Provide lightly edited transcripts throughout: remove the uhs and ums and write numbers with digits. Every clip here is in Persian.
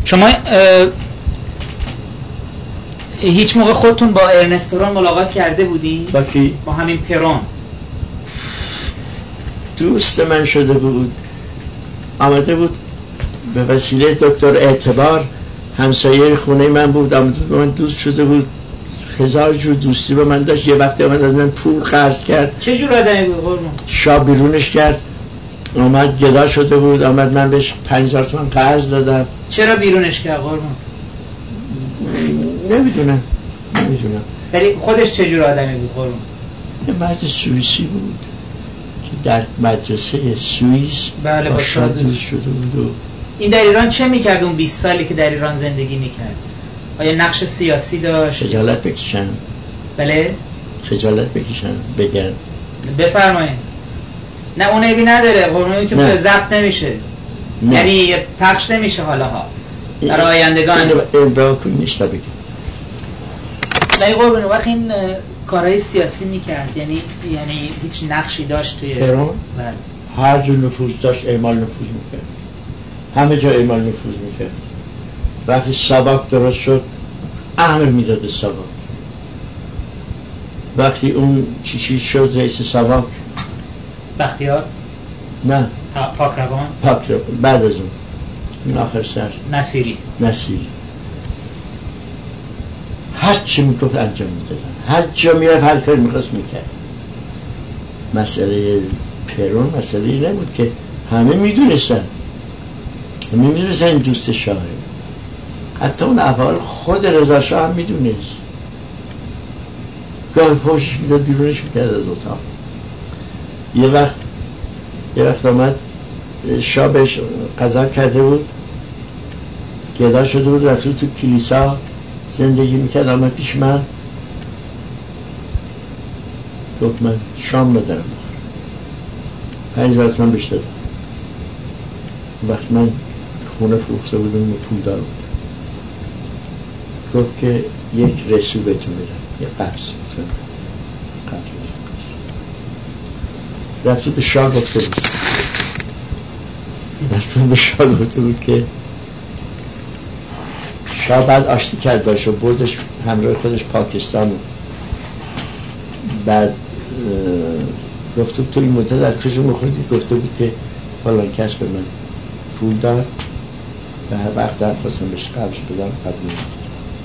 شما هیچ موقع خودتون با ارنست پرون ملاقات کرده بودین؟ با کی؟ با همین پرون. دوست من شده بود، آمده بود به وسیله دکتر اعتبار، همسایه خونه من بود، آمده بود من دوست شده بود، هزار جور دوستی با من داشت. یه وقتی من از من پول قرض کرد. چه جور آدمی بود قربون؟ شاه بیرونش کرد، آمد گدا شده بود، آمد من بهش 5000 تومان قرض دادم. چرا بیرونش کرد قربون؟ نمیدونم. ولی خودش چه جور آدمی بود قربون؟ یه مرد سوئیسی بود که در مدرسه سوئیس بله با شاه دوست شده بود. این در ایران چه میکرد اون 20 سالی که در ایران زندگی میکرد؟ آیا نقش سیاسی داشت؟ خجالت بکشن. بله؟ خجالت بکشن بگن. بفرمایید. نه اون عیبی نداره قربون، که ضبط نمیشه. یعنی پخش نمیشه حالاها برای آیندگان. این با کن نیست بگید. ولی قربون وقت این کارهای سیاسی میکرد، یعنی هیچ نقشی داشت توی پرون؟ بله. هر جور نفوذ داشت اعمال نفوذ میکرد، همه جا اعمال نفوذ میکرد. وقتی ساواک درست شد امر میداد به ساواک. وقتی اون چی شد رئیس ساواک، بختیار؟ نه پاکروان؟ بعد از اون آخر سر نصیری. هر چی میگفت انجام میدادن، هر جا میرفت هر کاری میخواست میکرد. مسئله پرون مسئله نبود که همه میدونستن این دوست شاهه. حتی اون اول خود رضا شاه هم میدونست، گاهی فوشش میداد بیرونش میکرد از اتاق. یه وقت آمد شاه بهش قضا کرده بود، گدا شده بود، رفت تو کلیسا زندگی میکرد، آمد پیش من گفت من شام ندارم بخور، 5000 تومان بهش دادم. وقت من خونه فروخته بودم و پول دار بود، گفت که یک رسو بهتون میدم، یه قبض. رفت به شاه گفته بود که شاه بعد آشتی کرد باشه و بردش همراه خودش پاکستان. بعد گفته بود تو این مدت در کجا میخوردی؟ گفته بود که فلان کس به من پول داد و هر وقت هم خواستم بهش قبض بدم قبول نکرد.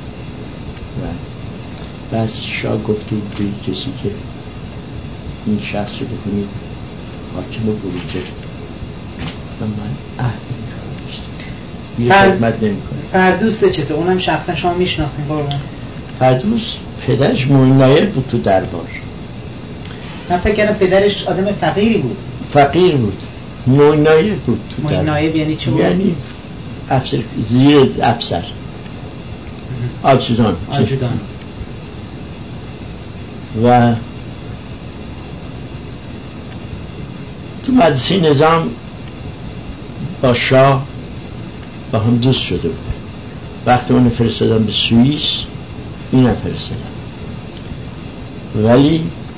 بس شاه گفته بود به کسی که این شخص رو بکنید حاکم بروجه. گفتم من یه خدمت نمی کنه. فردوس چطور؟ اونم شخصا شما میشناختین قربان؟ فردوس پدرش معین نایب بود تو دربار. من فکر کردم پدرش آدم فقیری بود. فقیر بود، معین نایب بود تو دربار. معین نایب یعنی چه بود؟ یعنی افسر، زیر افسر، آجودان. و تو مدرسه نظام با شاه با هم دوست شده بود. وقتی اون فرستادن به سوئیس این هم فرستادن، ولی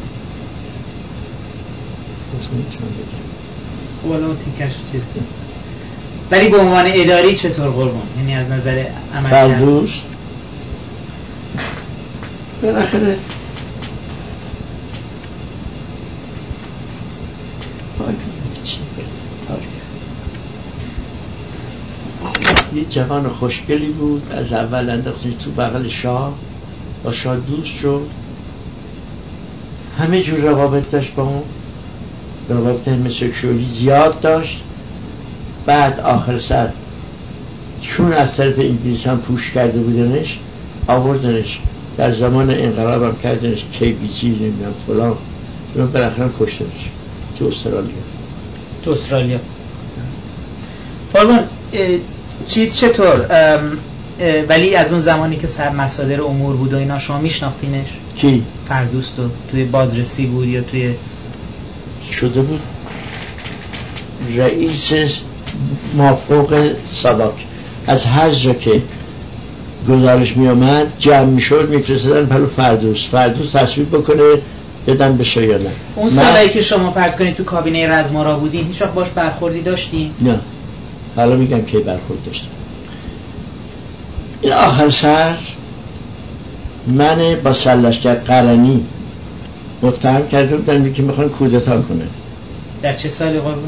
ولی به عنوان اداری چطور قربان؟ یعنی از نظر عمل فردوس بالاخره یه جوان خوشگلی بود، از اول انداختنش تو بغل شاه، با شاه دوست شد، همه جور روابط داشت با اون، روابط همسکشوالی زیاد داشت. بعد آخر سر چون از طرف انگلیس هم پوش کرده بودنش، آوردنش در زمان انقلاب هم کردنش KBG نمیدونم فلان، بالاخره کشتنش تو استرالیا. قربان چیز چطور؟ ولی از اون زمانی که سر مصادر امور بود و اینا شما میشناختینش؟ کی؟ فردوس تو توی بازرسی بود یا توی شده بود رئیس مافوق ساواک. از هر جا که گزارش می آمد جمع می شد می فرستادن پلو فردوس تصویب بکنه بدن به شایانه. اون سالایی که شما فرض کنید تو کابینه رزمارا بودین هیچ وقت باش برخوردی داشتین؟ نه، حالا میگم که برخورد داشتم. این آخر سر من با سرلشکر قرنی متهم کرده بودن که میخوان کودتا کنه. در چه سالی قربون؟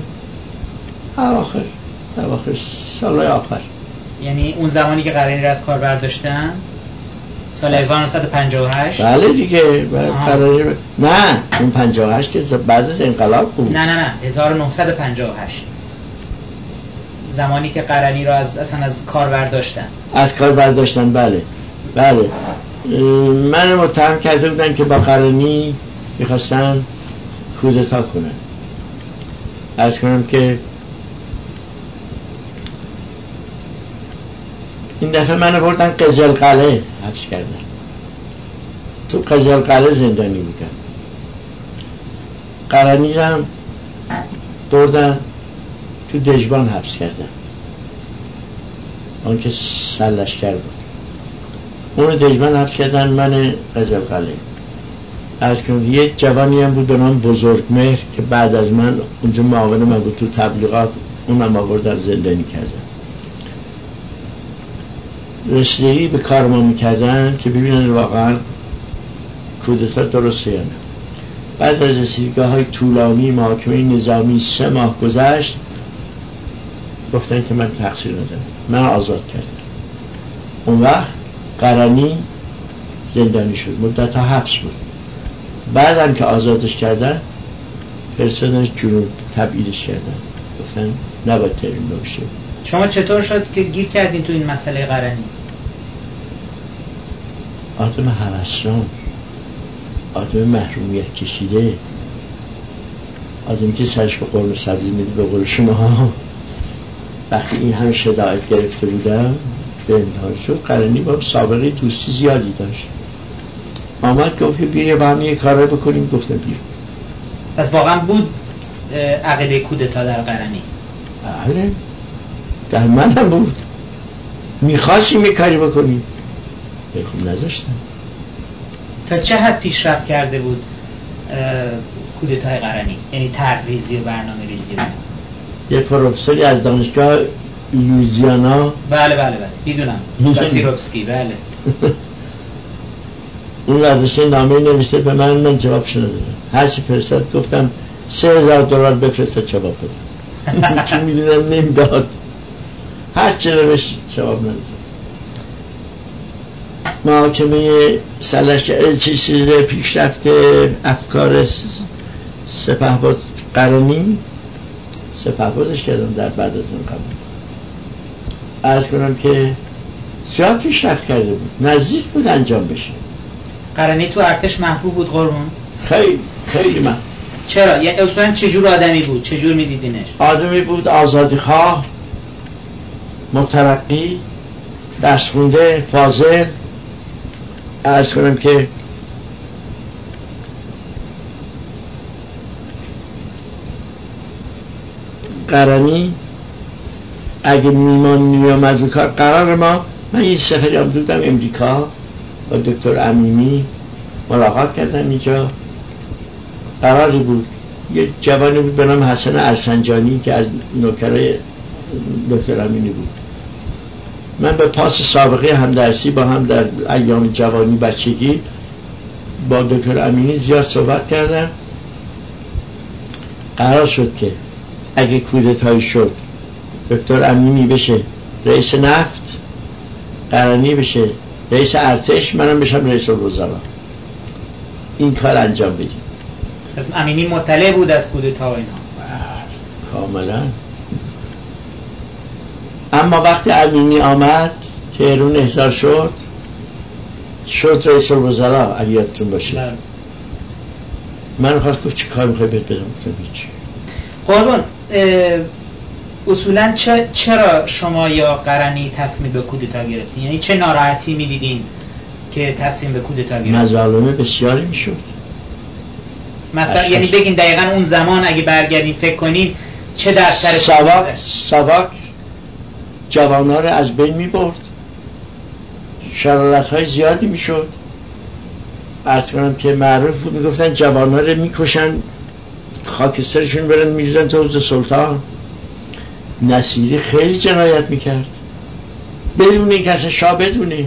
اواخر سالهای آخر، یعنی اون زمانی که قرنی رو از کار برداشتن سال 1958. بله دیگه. قرنی نه اون 58 که بعد از انقلاب بود. نه 1958 زمانی که قرنی رو اصلا از کار برداشتن. بله من متهم کرده بودن که با قرنی میخواستن کودتا کنن. عرض کنم که این دفعه من بردن قزلقلعه حبس کردن. تو قزلقلعه زندانی بودم. قرنی هم بردن تو دژبان حبس کردن، اون که سرلشکر بود. اون دژبان حبس کردن، من قزلقلعه. عرض کنم یه جوانی هم بود به نام بزرگمهر که بعد از من اونجا معاون من بود تو تبلیغات، اونم آوردن زندانی کردن. رسیدگی به کار ما میکردن که ببینن واقعا کودتا درسته یا نه. بعد از رسیدگی‌های طولانی محاکمه نظامی 3 ماه گذشت، گفتن که من تقصیر ندارم، من آزاد کردم. اون وقت قرنی زندانی شد، مدت‌ها حبس بود. بعدم که آزادش کردن فرستادنش جنوب، تبعیدش کردن، گفتن نباید ترین بشه. شما چطور شد که گیر کردین تو این مسئله قرنی؟ آدم هوسران، آدم محرومیت کشیده، آدمی که سرش به قرمه سبزی میده به قول شما. وقتی این همه شدائد گرفته بودم به امتحان شد. قرنی با سابقه دوستی زیادی داشت. آمد گفت بیا با هم یه کار بکنیم. گفتم بیا. پس واقعا بود عقیده کودتا در قرنی؟ بله در من هم بود. میخواستیم یه کاری بکنیم، خب نذاشتم. تا چه حد پیشرفت کرده بود کودتای قرنی؟ یعنی طرح‌ریزی و برنامه ریزی؟ یه پروفسوری از دانشگاه لوزیانا، بله میدونم، واسیروفسکی، بله. اون ردشته نامه نوشته به من جوابش ندادم. هرچی فرستاد گفتم $3000 بفرست جواب بدم. چون میدونم نمیداد. هرچی روش جواب ندادم. محاکمه سرلشکر چیز پیشرفت افکار سپهبد قرنی، سپهبدش کردم در بعد از انقلاب. عرض کنم که زیاد پیشرفت کرده بود، نزدیک بود انجام بشه. قرنی تو ارتش محبوب بود قربون؟ خیلی محبوب. چرا؟ یعنی اصلا چجور آدمی بود؟ چجور میدیدینش؟ آدمی بود آزادیخواه، مترقی، درس خونده، فاضل. عرض کنم که قرنی اگه میامد رو کار قرار ما، من این سفری هم بودم امریکا با دکتر امینی ملاقات کردم. اینجا قراری بود یه جوانی بود به نام حسن ارسنجانی که از نوکرای دکتر امینی بود. من به پاس سابقه همدرسی با هم در ایام جوانی بچگی با دکتر امینی زیاد صحبت کردم. قرار شد که اگه کودتایی شد دکتر امینی بشه رئیس نفت، قرنی بشه رئیس ارتش، منم بشم رئیس الوزراء. این کار انجام بدیم. پس امینی مطلع بود از کودتا و اینا؟ کاملا. اما وقتی امینی آمد تهران احضار شد رئیس الوزراء، اگه یادتون باشه. من خواست گفت چی کار میخوای بهت بدم؟ گفتم هیچی. قربان، اصولا چرا شما یا قرنی تصمیم به کودتا گرفتین؟ یعنی چه ناراحتی میدیدین که تصمیم به کودتا گرفتین؟ مظالم بسیاری میشد. مثلا یعنی بگین دقیقاً اون زمان اگه برگردین فکر کنین چه در سر ساواک جوانها رو از بین میبرد، شرارت‌های زیادی میشد. عرض کنم که معروف بود میگفتن جوانها رو میکشن، خاکسترشون برن میریزن تو حوض سلطان. نصیری خیلی جنایت میکرد. بدون این کسی شاه بدونه.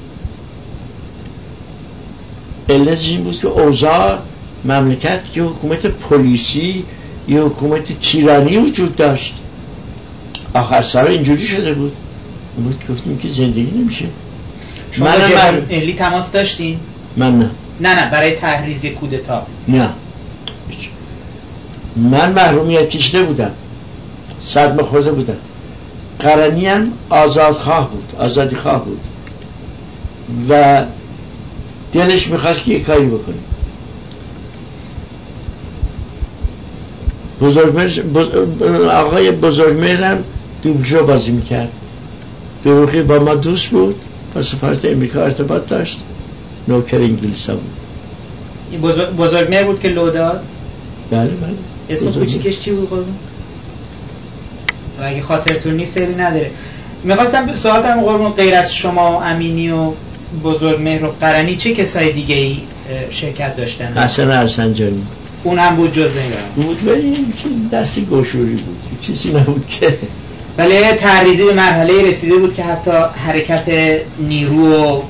علتش این بود که اوضاع مملکت یه حکومت پلیسی، یه حکومت تیرانی وجود داشت. آخر سر اینجوری شده بود. این بود که گفتیم که زندگی نمیشه. شما با جبهه ملی تماس داشتین؟ من نه برای تحریز کودتا. نه، من محرومیت کشیده بودم، صدمه خورده بودم. قرنی هم آزادخواه بود، آزادی خواه بود و دلش میخواست که یک کاری بکنه. آقای بزرگمهرم دوبجو بازی میکرد، دروغی با ما دوست بود، با سفارت امریکا ارتباط داشت، نوکر انگلیس ها بود. بزرگمهر بود که لو داد؟ بله. اسم کوچیکش چی بود قربون؟ اگه خاطرتون نیست سری نداره. میخواستم سوال کنم قربون، غیر از شما امینی و بزرگمهر و قرنی چه کسای دیگه ای شرکت داشتن؟ حسن ارسنجانی اون هم بود جزء این بود، ولی دستی گوشوری بود، چیزی نبود که. ولی تحریزی به مرحله رسیده بود که حتی حرکت نیرو و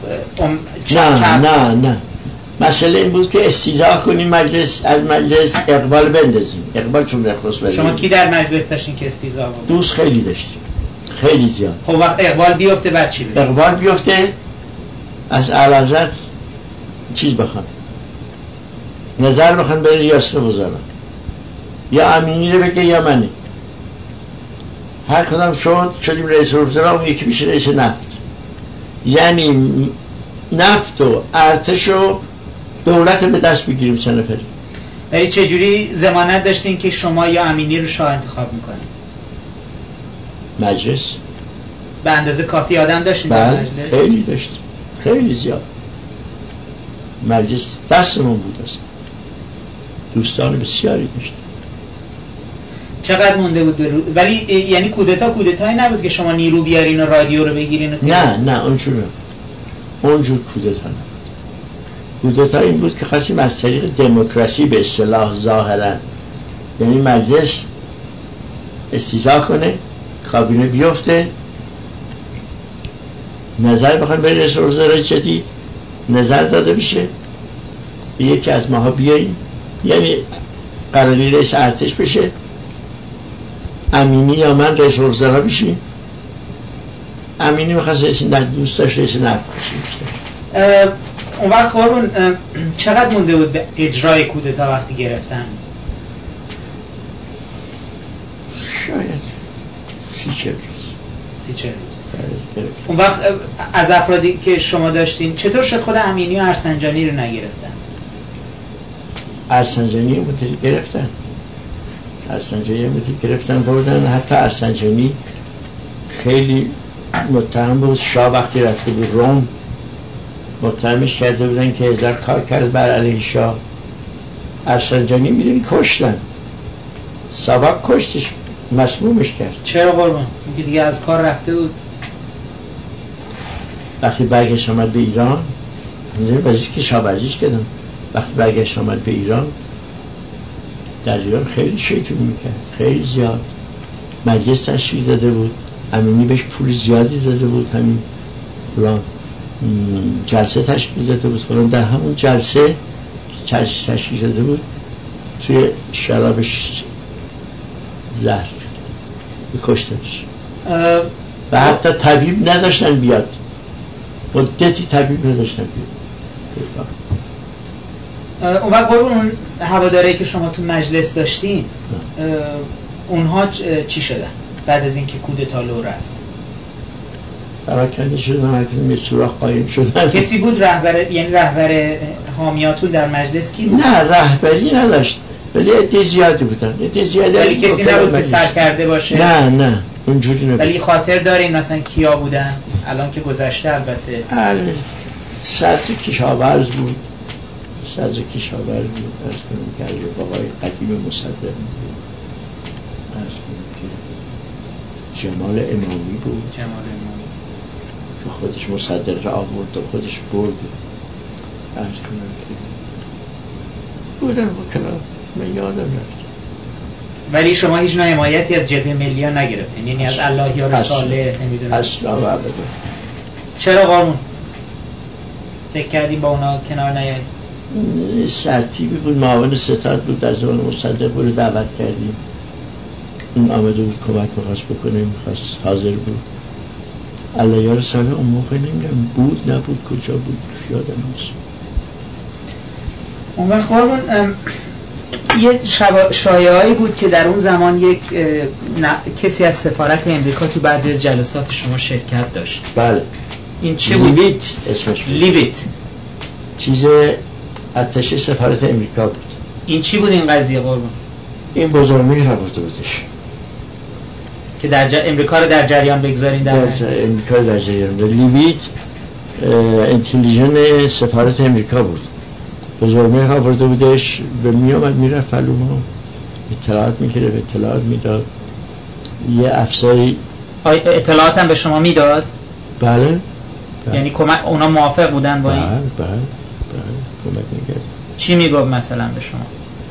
نه مسئله این بود که استیضاح کنیم مجلس، از مجلس اقبال بندازیم. اقبال چون نخست وزیر. شما کی در مجلس داشتین که استیضاح بود؟ دوست خیلی داشتیم، خیلی زیاد. خب وقت اقبال بیفته بعد چی بگیم؟ اقبال بیفته از اعلیحضرت چیز بخوان، نظر بخوان برای ریاست وزرا، یا امینی رو بگه یا منی. هر کدام شدیم رئیس وزرا، اون یکی میشه رئیس نفت. یعنی نفت و ارتش و دولت به دست بگیریم سه نفری. ولی چجوری ضمانت داشتین که شما یا امینی رو شاه انتخاب میکنید؟ مجلس. به اندازه کافی آدم داشتین در مجلس؟ خیلی داشتیم، خیلی زیاد. مجلس دستمون بود است. دوستان بسیاری داشتیم. چقدر مونده بود ولی یعنی کودتایی نبود که شما نیرو بیارین و رادیو رو بگیرین و نه اونجور کودتا نبود. کودتا این بود که خواستیم از طریق دموکراسی به اصطلاح ظاهرا، یعنی مجلس استیضاح کنه، کابینه بیفته، نظر بخوایم برای رئیس وزرای جدید نظر داده بشه، یکی از ماها بیاییم، یعنی قراری رئیس ارتش بشه، امینی یا من رئیس وزرا بشیم. امینی می‌خواست رئیس دوست داشت رئیس نفت بشه. اون وقت قربون چقدر مونده بود به اجرای کودتا وقتی گرفتن؟ شاید 30-40 روز. اون وقت از افرادی که شما داشتین چطور شد خود امینی و ارسنجانی رو نگرفتن؟ ارسنجانی رو گرفتن بردن. حتی ارسنجانی خیلی متهم بود. شاه وقتی رفته بود روم متهمش کرده بودن که هزار کار کرد بر علیه شاه. ارسنجانی میدونی کشتن، سابق کشتش، مسمومش کرد. چرا قربان؟ اینکه دیگه از کار رفته بود. وقتی برگشت آمد به ایران، میدونی بازیش که شاورزیش کردم، وقتی برگشت آمد به ایران، در ایران خیلی شیطون میکرد، خیلی زیاد. مجلس تشکیل داده بود، امینی بهش پول زیادی داده بود، همین فلان جلسه تشکیل داده بود فلان. در همون جلسه تشکیل داده بود توی شرابش زهر کشتنش و حتی طبیب نذاشتن بیاد، مدتی طبیب نذاشتن بیاد. اون وقت اون هواداری که شما تو مجلس داشتین اونها چی شدن بعد از اینکه کودتا لو رفت؟ پراکنده شدن، هرکسی سوراخ قایم شدن. کسی بود رهبر، یعنی رهبر حامیاتون در مجلس کی بود؟ نه رهبری نداشت ولی عده زیادی بودن، عده زیادی. ولی کسی نبود که سر کرده باشه؟ نه اونجوری نبود. ولی خاطر دارین مثلا کیا بودن الان که گذشته؟ البته صدر کشاورز بود، ارز کنم که از رفقای قدیم مصدق بود، ارز کنم که جمال امامی بود که خودش مصدق را آورد و خودش برد. ارز کنم که بودن وکلا، من یادم رفت. ولی شما هیچ نوع حمایتی از جبهه ملی ها نگرفتین؟ یعنی از اللهیار صالح نمیدونم اصلا و ابدا. چرا قارون؟ فکر کردیم با اونا کنار نیاییم؟ سرتیبی بود، معاون ستاد بود در زمان مصدق، رو دعوت کردیم. این آمده بود کمک میخواست بکنه، میخواست حاضر بود. علیار ساله اون موقع نمیدونم بود نبود کجا بود یادم نیست. اون وقت قارون یه شایعه‌ای بود که در اون زمان یک کسی از سفارت امریکا تو بعضی از جلسات شما شرکت داشت. بله. این چه بود؟ لیویت اسمش بود. لیویت چیز اتشه سفارت امریکا بود. این چی بود این قضیه قربان؟ این بزرگمهر آورده بودش که در امریکا رو در جریان بگذارین. در امریکا رو در جریان. لیویت انتلیژن سفارت امریکا بود. بزرگمهر آورده بودش و می آمد میرفت پلوما، اطلاعات میگرفت، اطلاعات میداد. یه افسری اطلاعات هم به شما میداد؟ بله. یعنی کمک اونا موافق بودن با این؟ بله کمک میکرد. چی میگفت مثلا به شما؟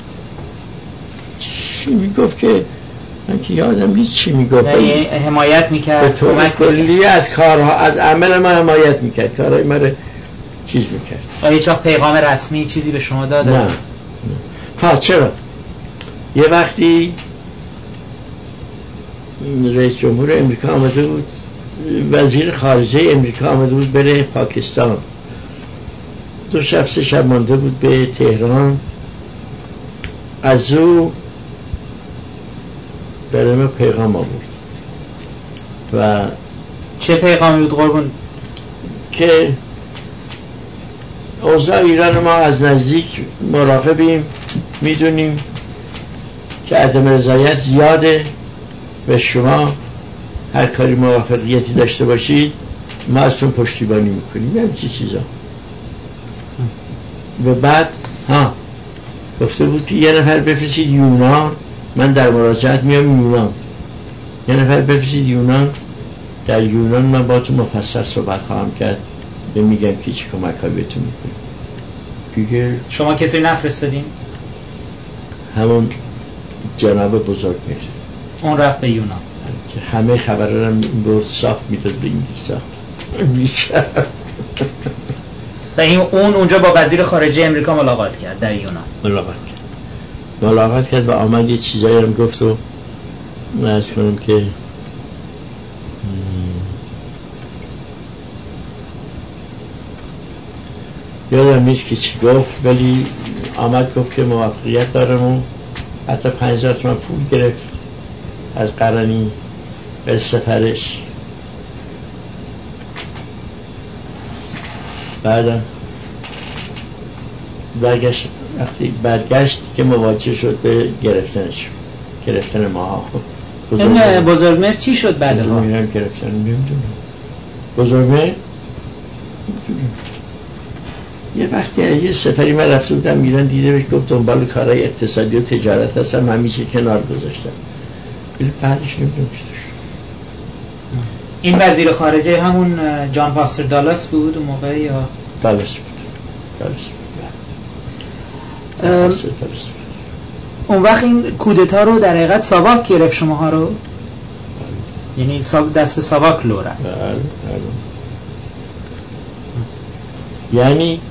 چی میگفت که من که یادم نیست چی میگفت. حمایت میکرد، کمک کلی از کارها، از عمل ما حمایت میکرد، کارهای ما رو چیز میکرد. هیچ وقت پیغام رسمی چیزی به شما داد؟ نه. ها چرا؟ یه وقتی رئیس جمهور امریکا آمده بود، وزیر خارجه امریکا آمده بود بره پاکستان، 2 شب 3 شب مانده بود به تهران. از او برای ما پیغام آورد. و چه پیغامی بود قربون؟ که اوضاع ایران ما از نزدیک مراقبیم، میدونیم که عدم رضایت زیاده و شما هر کاری موافقیتی داشته باشید ما ازتون پشتیبانی میکنیم. یعنی چی چیزا. و بعد گفته بود که یه نفر بفرستید یونان، من در مراجعت میام یونان. یه نفر بفرستید یونان، در یونان من با تو مفصل صحبت خواهم کرد و میگم که چی کمک های بهتون میکنیم. دیگه شما کسی نفرستادین؟ همون جناب بزرگمهر اون رفت به یونان که همه خبرها رو بود صاف میداد به انگلیسا. و اون اونجا با وزیر خارجه امریکا ملاقات کرد در یونان. ملاقات کرد و آمد یه چیزایی هم گفت و عرض کنم که یادم نیست که چی گفت، ولی آمد گفت که موافقیت دارم و حتی 50,000 تومان پول گرفت از قرنی به سفرش. بعدم برگشت که مواجه شد به گرفتن ماها. این بزرگمهر چی شد بعدها؟ گرفتن نمیدونم. بزرگمهر یه وقتی یه سفری من رفته بودم ایران، دیده بهش گفت دنبال کارهای اقتصادی و تجارت هستم، همیشه کنار گذاشتم. ولی بعدش نمیدونم چی شد. این وزیر خارجه همون جان فاستر دالاس بود اون موقع یا؟ دالاس بود. اون وقت این کودتا رو در حقیقت ساواک گرفت شماها رو؟ یعنی دست ساواک لو رفت. یعنی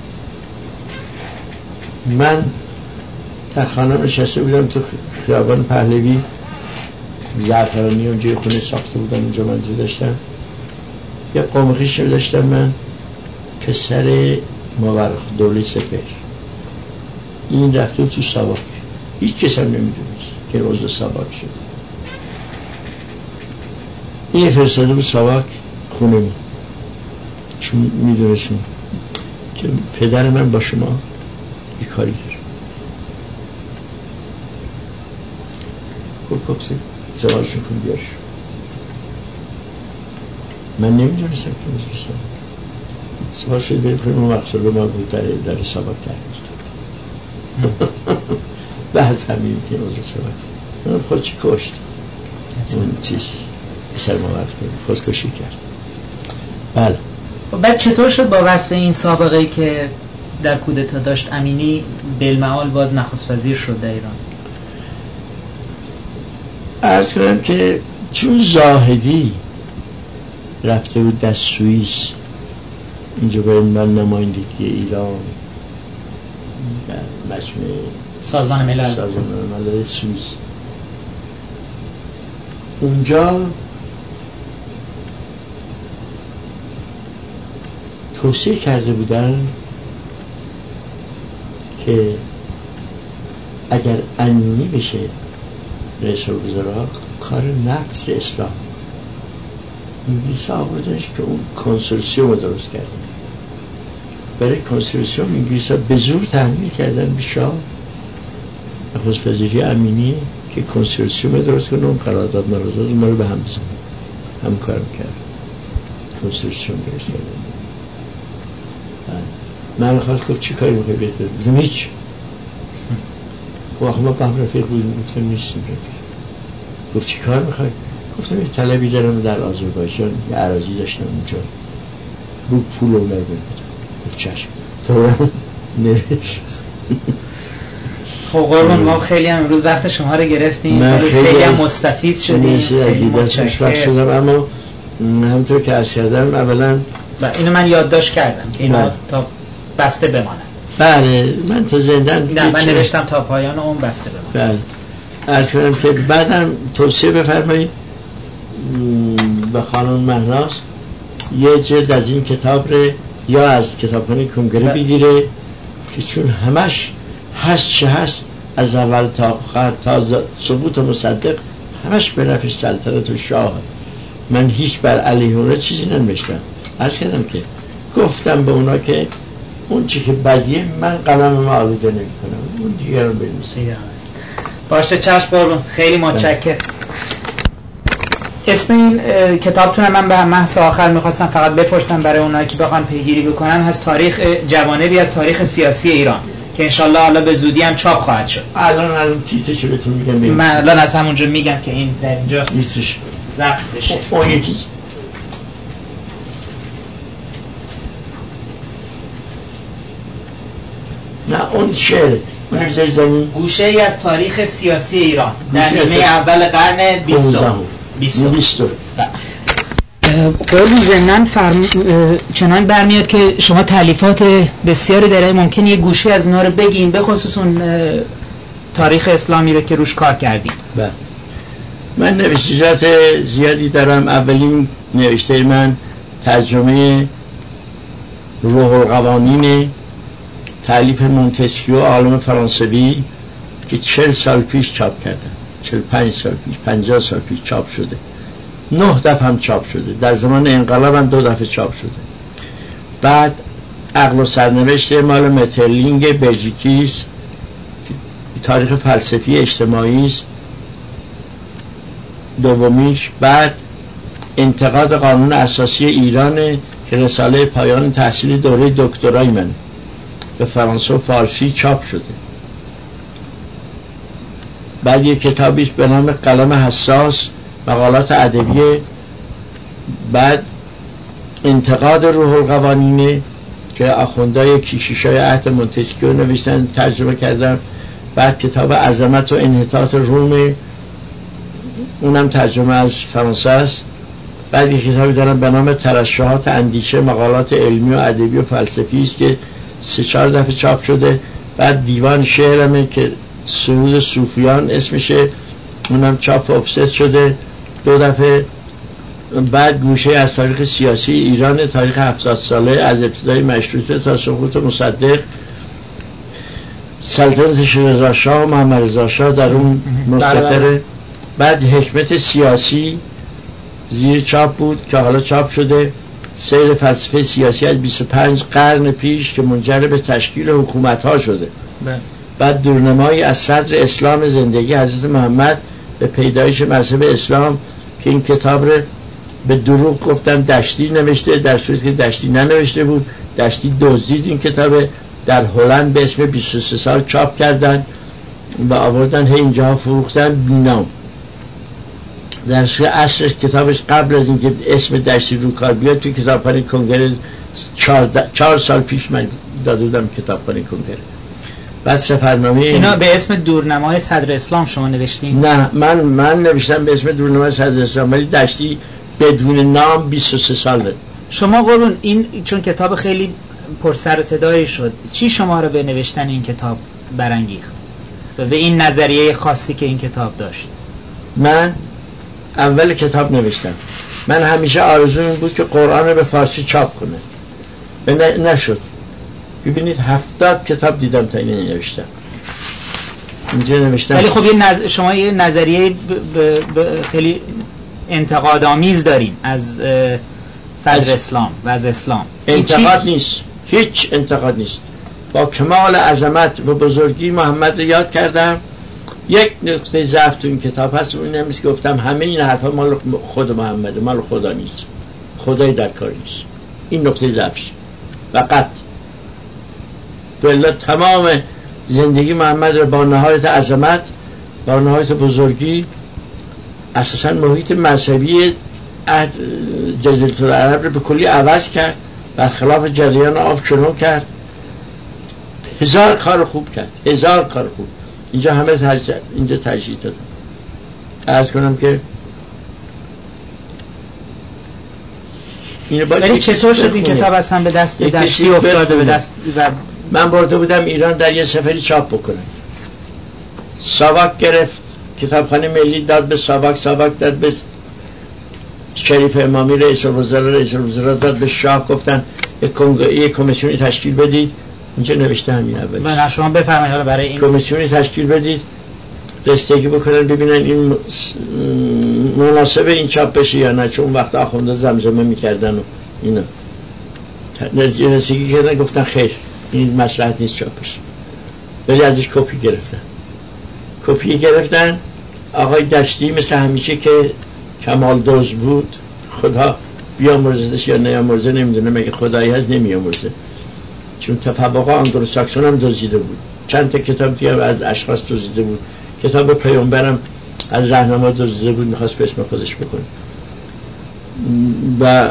من در خانه نشسته بودم تو خیابان پهلوی، زعفرانی اونجای خونه ساخته بودم، اونجا منزل داشتم. یه قومخیش رو داشتم من، پسر مورخ دوله سپهر. این رفته تو ساواک، هیچ کس هم نمیدونست که روز ساواک شد. این فرستاده بود ساواک خونه می، چون میدونستیم که پدر من با شما یک کاری داره. گفت زوارشون کن بیارشون. من نمیدونستم که روز ساواک سوار شد بریم کنیم و مقصد رو ما بود در ساواک تحمیل. بعد فهمیدیم که روز ساواک من خودش کشت. اون چیز پسر ما وقت خودکشی کرد. بله. بعد چطور شد با وصف این سابقه که در کودتا داشت امینی بالمعال باز نخست وزیر شد در ایران؟ عرض کنم که چون زاهدی رفته بود در سوئیس اینجا باید من نمایندگی ایران در مجمع سازمان ملل سوئیس، اونجا توصیه کرده بودن که اگر امینی بشه رئیس الوزراء کار نقض اسلام انگلیس آوردنش که اون کنسورسیوم درست کرده. برای کنسورسیوم انگلیس ها به زور تحمیل کردن به شاه نخست وزیری امینی که کنسورسیوم درست کنه، اون قرارداد مرادات ما رو به هم بزنه. هم کار میکرد کنسورسیوم درست کرده. من خواست گفت چی کاری میخوای بیاد بزنم؟ هیچ. گفت ما با هم رفیق بودیم. گفتم نیستیم رفیق. گفت چی کار میخوای؟ گفتم یه طلبی دارم در آذربایجان، یه اراضی داشتم اونجا، رو پول اون رو بدم. گفت چشم. فوراً نوشت. خب قربان ما خیلی هم امروز وقت شما رو گرفتیم، خیلی هم مستفید شدیم، خیلی متشکرم. اما همونطور که عرض کردم اولا اینو من یادداشت کردم که اینا تا بسته بمانه. بله من تا زندان نه من نوشتم تا پایان اون بسته بمانه. بله عرض کنم که بعدم توصیه بفرمایید به خانم مهناز یه جلد از این کتاب رو یا از کتابخانه کنگره بگیره که چون همش هست چه هست از اول تا آخر تا ثبوت مصدق همش به نفع سلطنت و شاه. من هیچ بر علیه اونا چیزی ننوشتم. عرض کردم که گفتم به اونا که اون چی که بدیه من قلمم آلوده نمی کنم، اون دیگر رو بنویسم. باشه چشم قربون، خیلی متشکرم. اسم این کتابتون من به محض آخر میخواستم فقط بپرسم برای اونایی که بخوان پیگیری بکنن، هست تاریخ جوانبی از تاریخ سیاسی ایران که انشالله حالا به زودی هم چاپ خواهد شد. الان تیترشو بهتون میگم. من الان از همونجا میگم که این در اینجا تیترش ضبط بشه. اون یکی نه اون شعر گوشه ای از تاریخ سیاسی ایران در نیمه اول قرن 20. قربون ضمناً چنان برمیاد که شما تالیفات بسیاری داره، ممکن یه گوشه از اونا رو بگین، به خصوص اون تاریخ اسلامی رو که روش کار کردیم. بله من نوشتجات زیادی دارم. اولین نوشته من ترجمه روح القوانین تألیف مونتسکیو عالم فرانسوی که 40 سال پیش چاپ کردن، 45 سال پیش، 50 سال پیش چاپ شده. 9 دفعه هم چاپ شده. در زمان انقلاب هم 2 دفعه چاپ شده. بعد عقل و سرنوشت مال مترلینگ بلژیکیست تاریخ فلسفی اجتماعی است دومیش. بعد انتقاد قانون اساسی ایران که رساله پایان تحصیل دوره دکترای من به فرانسه و فارسی چاپ شده. بعد یک کتابیش به نام قلم حساس مقالات ادبی. بعد انتقاد روح القوانین که آخوندهای کیشیشای عهد مونتسکیو نوشتن، ترجمه کردم. بعد کتاب عظمت و انحطاط روم، اونم ترجمه از فرانسه است. بعد یک کتابی دارم به نام ترشحات اندیشه مقالات علمی و ادبی و فلسفی است که 3-4 دفعه چاپ شده. بعد دیوان شعرمه که سرود صوفیان اسمشه، اونم چاپ و افسد شده 2 دفعه. بعد گوشه از تاریخ سیاسی ایران، تاریخ 70 ساله از ابتدای مشروطه تا سقوط مصدق، سلطنت رضا شاه و محمد رضا شاه در اون مستتره. بعد حکمت سیاسی زیر چاپ بود که حالا چاپ شده، سیر فلسفه سیاسی از 25 قرن پیش که منجر به تشکیل حکومت ها شده. بعد دورنمایی از صدر اسلام زندگی حضرت محمد به پیدایش مذهب اسلام که این کتاب رو به دروغ گفتن دشتی نوشته، در صورتی که دشتی ننوشته بود. دشتی دزدید این کتاب، در هلند به اسم 23 سال چاپ کردن و آوردن اینجا فروختن بینام. در اصل کتابش قبل از اینکه اسم دشتی رو کار بیاد تو کتابخانه کنگره 4 سال پیش من داده بودم کتابخانه کنگره. بعد سفرنامه اینا به اسم دورنمای صدر اسلام شما نوشتین؟ نه من نوشتم به اسم دورنمای صدر اسلام، ولی دشتی بدون نام 23 سال شما قربون این چون کتاب خیلی پر سر و صدایی شد، چی شما رو به نوشتن این کتاب برانگیخت و به این نظریه خاصی که این کتاب داشت؟ من اول کتاب نوشتم، من همیشه آرزو این بود که قرآن رو به فارسی چاپ کنه، نشد. ببینید 70 کتاب دیدم تا این نوشتم، اینجا نوشتم. ولی خب شما یه نظریه خیلی انتقادآمیز دارین از صدر اسلام و از اسلام. انتقاد نیست، هیچ انتقاد نیست. با کمال عظمت و بزرگی محمد رو یاد کردم. یک نقطه ضعف تو این کتاب هست، اون نمیشه که گفتم همه این حرفا مال خود محمده، مال خدا نیست، خدای در کار نیست. این نقطه ضعفش فقط. بله تمام زندگی محمد رو با نهایت عظمت، با نهایت بزرگی، اساسا محیط مذهبی جزیره العرب رو به کلی عوض کرد، برخلاف جریان آب شنو کرد، هزار کار خوب کرد، هزار کار خوب. اینجا همه اینجا ترجیح دادم. عرض کنم که ولی چطور شد این کتاب اصلا به دست دشتی افتاده؟ به دست من برده بودم ایران در یه سفری چاپ بکنم. ساواک گرفت، کتابخانه ملی داد به ساواک داد به شریف امامی رئیس الوزراء داد به شاه، گفتن یک کمیسیونی تشکیل بدید. اینجا نوشته همین اولش. من شما بفرمایید حالا برای این کمیسیونی تشکیل بدید، رسیدگی بکنن ببینن این مناسب این چاپ بشه یا نه، چون وقت آخونده زمزمه میکردن و اینا. رسیدگی کردن، گفتن خیر این مصلحت نیست چاپش، ولی ازش کپی گرفتن. آقای دشتی مثل همیشه که کمال دوز بود، خدا بیامرزدش یا نیامرزه نمیدونه، مگه خدایی هست نمیامرزه، چون تفوق آنگلوساکسون هم دزدیده بود، چند تا کتاب دیگه از اشخاص دزدیده بود، کتاب پیامبرم از راهنما دزدیده بود، میخواست به اسم خودش بکنه. و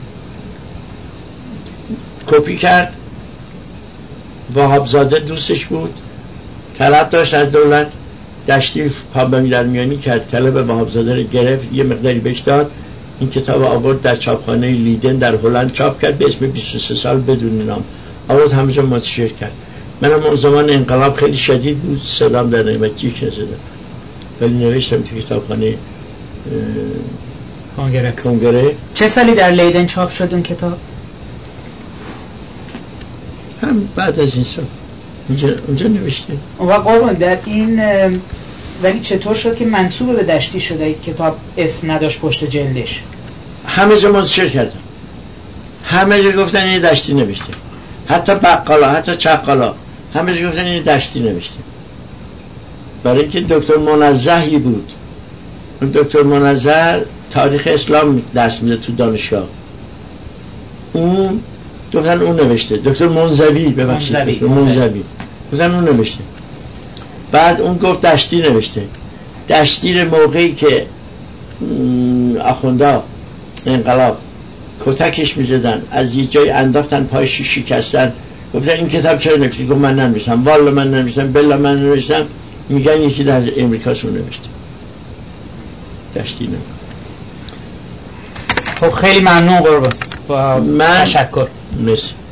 کپی کرد. وهابزاده دوستش بود، طلب داشت از دولت. دشتی پابمی در میانی کرد، طلب وهابزاده رو گرفت، یه مقداری بهش داد. این کتاب آورد در چاپخانه لیدن در هلند چاپ کرد به اسم 23 سال بدون نام، آورد همه جا منتشر کرد. منم اون زمان انقلاب خیلی شدید بود، صدام در نمیت جیک نزدم، ولی نوشتم تو کتابخانه کنگره. چه سالی در لیدن چاپ شد اون کتاب؟ هم بعد از این سال اونجا نوشته. و قربان در این ولی چطور شد که منسوب به دشتی شده کتاب اسم نداشت پشت جلدش؟ همه جا منتشر کردن، همه جا گفتن این دشتی نوشته، حتی بقالا، حتی چقالا، همه جا گفتن این دشتی نوشته. برای اینکه دکتر منزهی بود، اون دکتر منزه تاریخ اسلام درس میده تو دانشگاه، اون گفتن اون نوشته. دکتر منزوی گفتن اون نوشته. بعد اون گفت دشتی نوشته. دشتی موقعی که آخوندا انقلاب کتکش میزدن، از یه جای انداختن پایش شکستن، گفتن این کتاب چرا نوشتی؟ گفت من ننوشتم، والا من ننوشتم، بلا من ننوشتم. میگن یکی از امریکاشون نوشته، دشتی نوشته. خب خیلی ممنون قربان، با تشکر. مرسی.